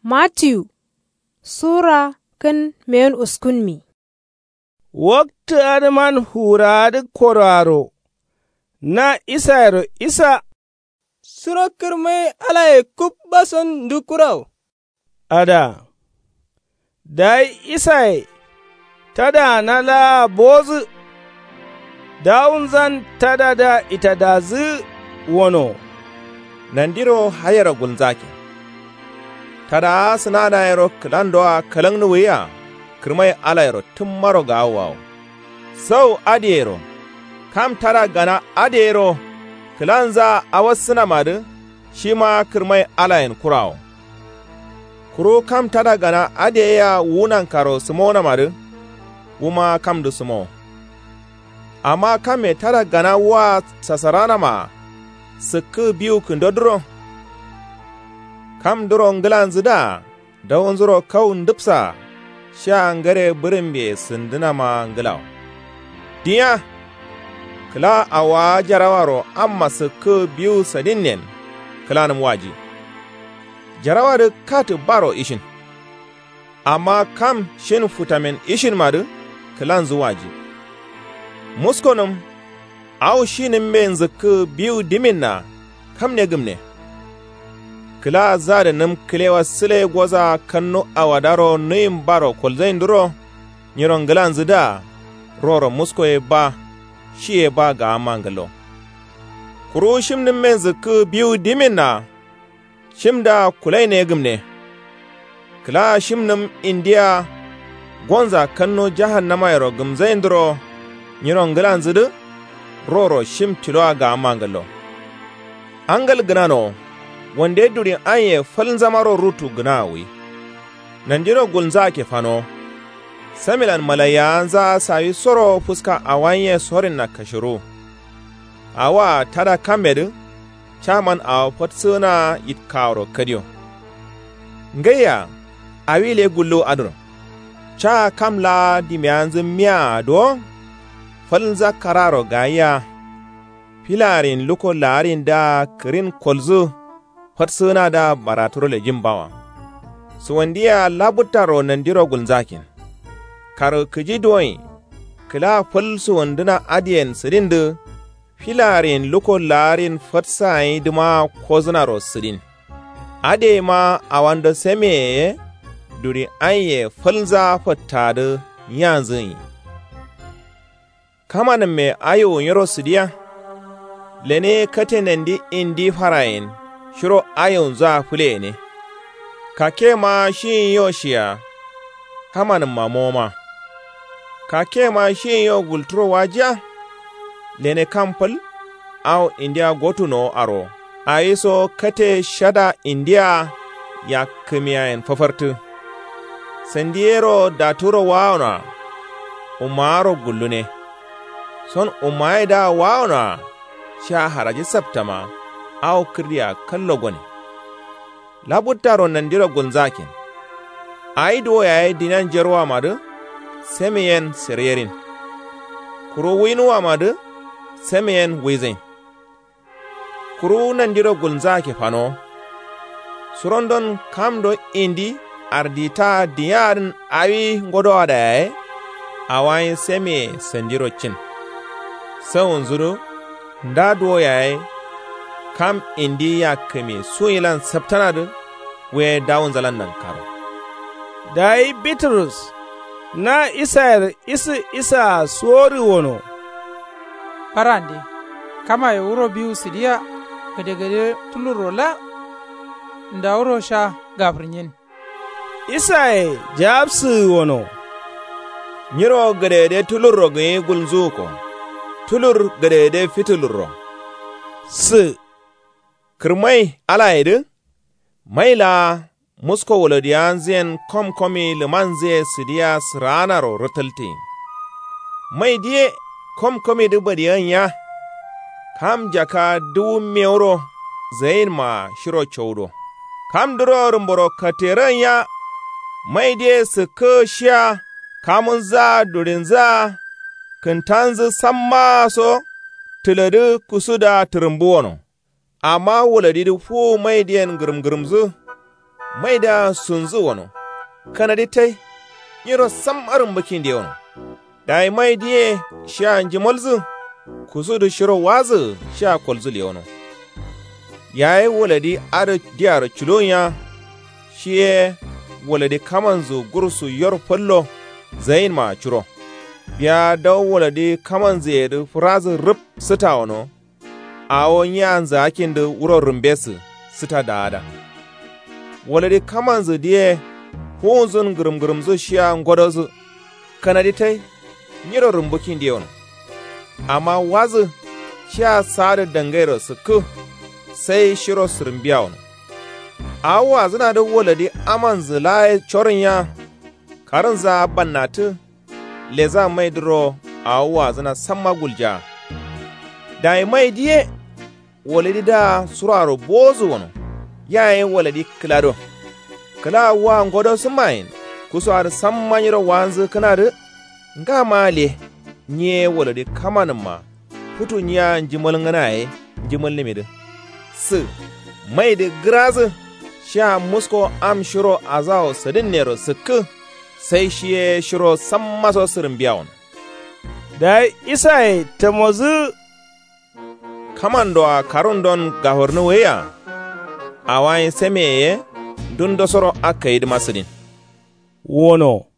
Matthew Sura kan meyon uskunmi. Wakti adman huradi koraro na isayro isa surakir mai alaye kubbason dukurau. Ada dai isay tada na la bozu daun zan tada da ita da zu wono nandiro hayara gunzaki tada sinana yaro kilandoa kalang nuwiya kirmai alayro tummaro gawaw sau adiyero kam tada gana adiyero kilanza awasina madu shima kirmai alayin kuraw kuro kam tada gana adiya wunan karo simona madu wuma kam du simo amma kam me tada gana wa sasarana ma sikku biyu kundodro kam duro ngilanzu da dawon zuro kawun dupsa sha ngare birimbe sindina ma ngilaw diya kila awa jarawaro amma sikku biyu sadinnen kilanum waji jarawar katu baro ishin amma kam shin futamin ishin madu kilanzu waji muskonum aw shinin men zikku biyu diminna kam ne gumne kila zada nim kilewa sile goza kanno awadaro nim baro kolzain duro nyiron gilan zida roro musko e ba shi e ba ga mangalo kuro shimnin men zikku biyu diminna shimda kulai ne gumne kila shimnim india gonza kanno jahannama yaro gumzain duro nyiron gilan zidu roro shim tilo ga mangalo angal gnano wande duri anye falin zamaro rutu gnawi nandiro gunza ke fano samilan malaya za sayi soro fuska awanye sorin na kashiru awa tada kamedu chaman a fatsuna yitkaro kadiyo ngaya awile gullo adur cha kamla dimyanzu miya do falin za kararo gaya filarin luko larin da kirin kolzu fatsuna da baraturo le jimbawa suwandiya labutaro nandiro gunzakin karo kiji doyi kila fal suwanduna adiyen sirindu filarin luko larin fatsai duma kozunaro sirin ade ma awanda semeye duri anye falza fattadu yanzu kamanin me ayo yaro sidiya lene katenendi indi farayin shiro ayon za fule ne kake ma shi yoshiya kamanin mamoma kake ma shi yo gulturo wajiya lene kampal au india gotuno aro aiso kate shada india ya kimiyayen fafartu sandiero daturo wauna umaro gullune son umaida wauna sha haraji saptama aw kriya kallo gone labuttaro nandiro gonzakin aido yayi dinan jerwa madu semeyen sererin kuro winuwa madu semeyen wizen kuro nandiro gonzake fano surondon kamdo indi ardita diyarin awi ngodo adaye awayin seme sandiro cin sawun zuru ndado yayi kam indi ya kame suyilan saptanadu we dawun zalan nan karo dai Bitrus na isa sori wono Parande kama ya wuro biyu sidiya gade tulurola nda wuro sha gafrinyin isaye jabsi wono nyiro gade tuluro gye gulzuko tulur gade fituluro su kirmai alaydu maila musko wolodiyan zen komkomi limanze sidiya sranaro rotalti mai die komkomi dubadiyan ya kam jaka €2,000 zain ma shiro chowdo kam duro rumboro kateran ya mai die sukosha kamun za durin za kintanzu samma so tiladu kusuda turumbuwono amma woladidu fu mai diyan gurumgurumzu mai da sunzu wano kanadi tai yiro sam arin bakin da wano dai mai diye sha jimolzu kusu da shiro wazu sha kolzu le wano yayi waladi ada diyar chulonya shiye waladi kamanzu gursu yor pollo zain ma churo biya daw waladi kamanzu yedu furazu rup sita wano awon yanzu akin da wuro rumbesu sita da ada waladi kamanzu diye hunzun gurumgurumzu shiya ngodozu kanadi tai nyiro rumbukin diye wano amma wazu shiya sada dangairo suku sai shiro surumbiya wano awa zina da waladi aman zila chorin ya karin za bannatu leza mai duro awa zina samma gulja da mai diye waladi da suraro bozu wano yayin waladi kilado kila wa ngodo su mayin kusa ar samma nyiro wanzu kana da nga male nye waladi kamanin ma futu nya njimol nganaye njimol limide su mai da grazu sha musko am shiro azao sadin nero suku sai shi shiro sammaso sirin biyawon da isa ta mozu kamando a karun don gahorni weya a wayin semeye dun dosoro aka yi da masudin wono